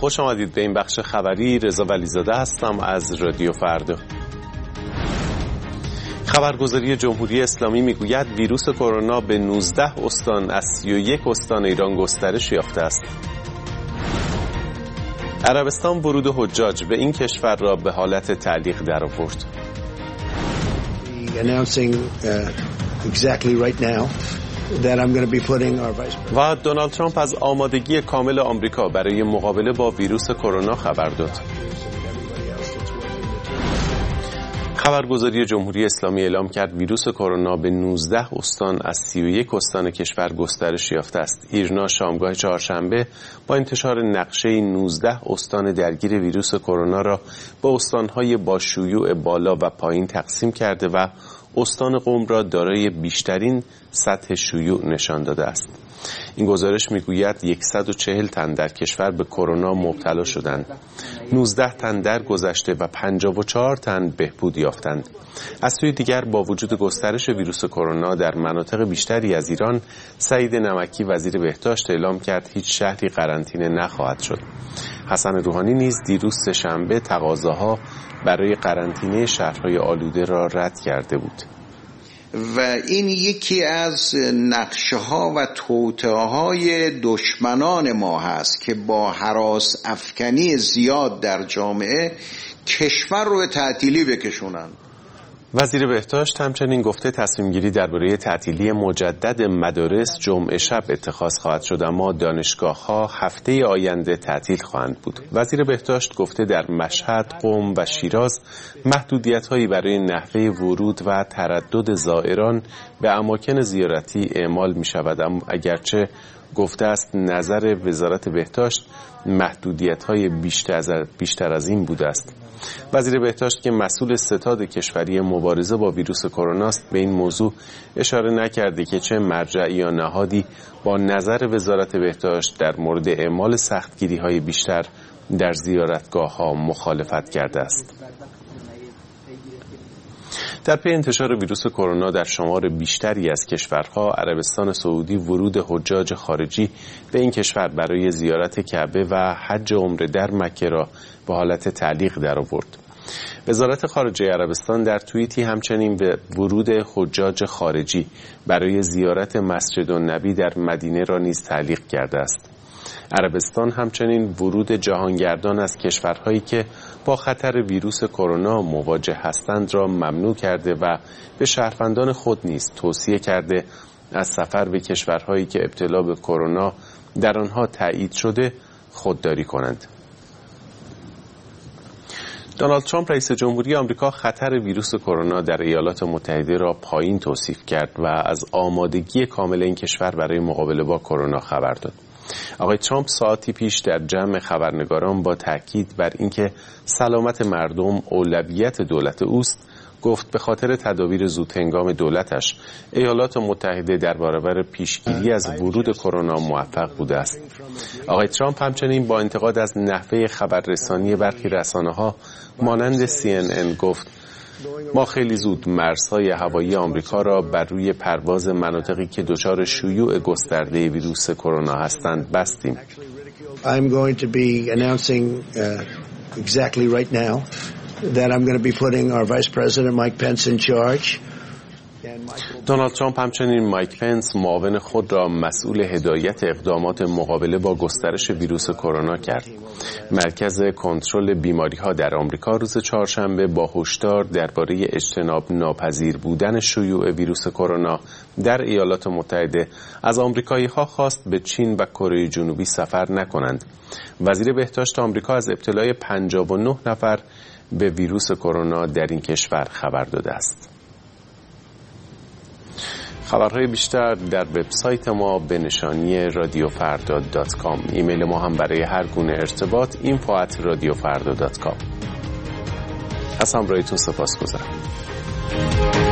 خوش آمدید به این بخش خبری. رضا ولیزاده هستم از رادیو فردا. خبرگزاری جمهوری اسلامی میگوید ویروس کرونا به 19 استان از 31 استان ایران گسترش یافته است. عربستان ورود حجاج به این کشور را به حالت تعلیق درآورد. و دونالد ترامپ از آمادگی کامل آمریکا برای مقابله با ویروس کرونا خبر داد. خبرگزاری جمهوری اسلامی اعلام کرد ویروس کرونا به 19 استان از 31 استان کشور گسترش یافته است. ایرنا شامگاه چهارشنبه با انتشار نقشه 19 استان درگیر ویروس کرونا را به استان‌های با شیوع بالا و پایین تقسیم کرده و استان قم را دارای بیشترین سطح شیوع نشان داده است. این گزارش میگوید 140 تن در کشور به کرونا مبتلا شدند. 19 تن درگذشته و 54 تن بهبود یافتند. از سوی دیگر با وجود گسترش ویروس کرونا در مناطق بیشتری از ایران، سعید نمکی وزیر بهداشت اعلام کرد هیچ شهری قرنطینه نخواهد شد. حسن روحانی نیز دیروز سه‌شنبه تقاضاها برای قرنطینه شهرهای آلوده را رد کرده بود. و این یکی از نقشه‌ها و توطئه‌های دشمنان ما هست که با هراس افکنی زیاد در جامعه کشور رو به تعطیلی بکشونن. وزیر بهداشت همچنین گفته تصمیم گیری درباره تعطیلی مجدد مدارس جمعه شب اتخاذ خواهد شد، اما دانشگاه‌ها هفته آینده تعطیل خواهند بود. وزیر بهداشت گفته در مشهد، قم و شیراز محدودیت‌هایی برای نحوه ورود و تردد زائران به اماکن زیارتی اعمال می‌شود، اما اگرچه گفته است نظر وزارت بهداشت محدودیت‌های بیشتر از این بوده است. وزیر بهداشت که مسئول ستاد کشوری مبارزه با ویروس کرونا است به این موضوع اشاره نکرده که چه مرجعی یا نهادی با نظر وزارت بهداشت در مورد اعمال سختگیری‌های بیشتر در زیارتگاه‌ها مخالفت کرده است. در پی انتشار ویروس کرونا در شمار بیشتری از کشورها، عربستان سعودی ورود حجاج خارجی به این کشور برای زیارت کعبه و حج و عمره در مکه را به حالت تعلیق درآورد. وزارت خارجه عربستان در توییتی همچنین به ورود حجاج خارجی برای زیارت مسجد النبی در مدینه را نیز تعلیق کرده است. عربستان همچنین ورود جهانگردان از کشورهایی که با خطر ویروس کرونا مواجه هستند را ممنوع کرده و به شهروندان خود نیز توصیه کرده از سفر به کشورهایی که ابتلا به کرونا در آنها تایید شده خودداری کنند. دونالد ترامپ رئیس جمهوری آمریکا خطر ویروس کرونا در ایالات متحده را پایین توصیف کرد و از آمادگی کامل این کشور برای مقابله با کرونا خبر داد. آقای ترامپ ساعتی پیش در جمع خبرنگاران با تاکید بر اینکه سلامت مردم اولویت دولت اوست گفت به خاطر تدابیر زودهنگام دولتش ایالات متحده در برابر پیشگیری از ورود کرونا موفق بوده است. آقای ترامپ همچنین با انتقاد از نحوه خبررسانی برخی رسانه‌ها مانند CNN گفت ما خیلی زود مرزهای هوایی آمریکا را بر روی پرواز مناطقی که دچار شیوع گسترده ویروس کرونا هستند بستیم. I'm going to be announcing exactly right now that I'm going to be putting our Vice President Mike Pence in charge. دونالد ترامپ همچنین مایک پنس معاون خود را مسئول هدایت اقدامات مقابله با گسترش ویروس کرونا کرد. مرکز کنترل بیماری‌ها در آمریکا روز چهارشنبه با هشدار درباره اجتناب ناپذیر بودن شیوع ویروس کرونا در ایالات متحده از آمریکایی‌ها خواست به چین و کره جنوبی سفر نکنند. وزیر بهداشت آمریکا از ابتلای 59 نفر به ویروس کرونا در این کشور خبر داده است. خبرهای بیشتر در وبسایت ما به نشانی radiofrda.com. ایمیل ما هم برای هر گونه ارتباط info@radiofrda.com. از همراهیتون سپاسگزارم.